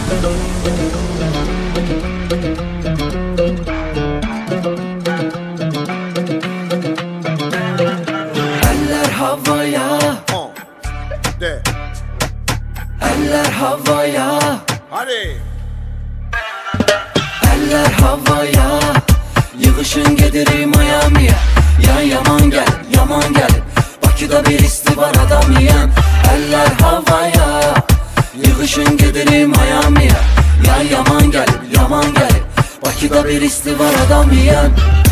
Eller havaya, eller havaya, Hadi. eller havaya. Yığışın gedirik Miami'ye. Ya yaman gel, yaman gel. Bakıda bir isti var adam yiyen. Eller havaya. Yığışın gedirik Miami'ye. Ya yaman gel, yaman gel. Bakıda bir isti var adam yiyen.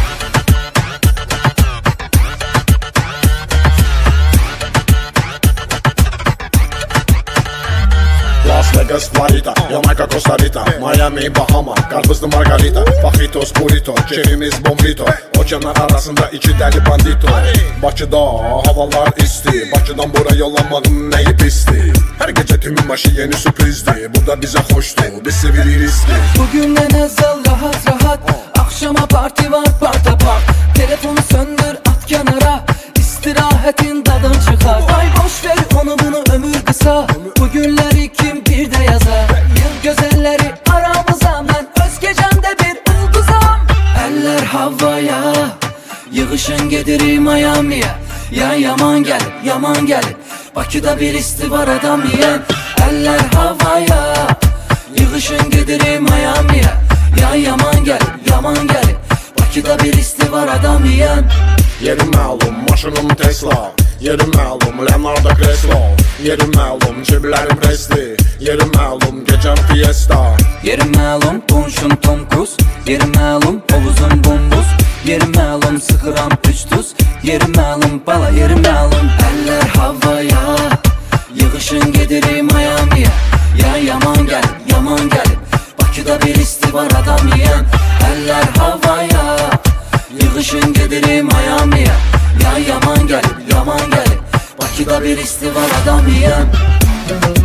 Las Vegas, Florida, Jamaica, Costa Rica, Miami, Bahama, karpuzlu margarita, fajitos, burrito, çevimiz bombito, okeanlar arasında iki deli bandito. Bakıda havalar isti, Bakıdan buraya yollamanın neyi pisti. Her gece tümün başı yeni sürprizdi, burada bize hoştu, biz sevilirizdi. Bugün ne nazal rahat rahat, akşama parti var parta park. Telefonu söndür at kenara, istirahatin tadın çıkar. Ay boş ver onu bunu ömür kısa, bugünleri kim bir de yazar. Yıl güzelleri aramıza, ben öz gecemde bir ıldızam. Eller havaya, yığışın gedirik Miami'ye. Ya yaman gel, yaman gel. Bakıda bir isti var adam yiyen. Eller havaya, yığışın gedirik Miami'ye. Ya yaman gel, yaman gel. Bakıda bir isti var adam yiyen. Yerim məlum, maşınım Tesla. Yerim məlum, Leonardo Creslo. Yerim məlum, ceblərim Presti. Yerim məlum, gecəm Fiesta. Yerim məlum, qonşum Tom Cruise. Yerim məlum, hovuzum bombuz. Yerim məlum, sıxıram 3 tuz. Yerim məlum, bala yerim məlum. Eller havaya, yığışın gedirik Miami'ye. Ya yaman gel, yaman gel. Bakıda bir isti var adam yiyen. Eller havaya, yığışın gedirik Miami'ye. Ya yaman gel, yaman gel. Bakıda bir isti var adam yiyen.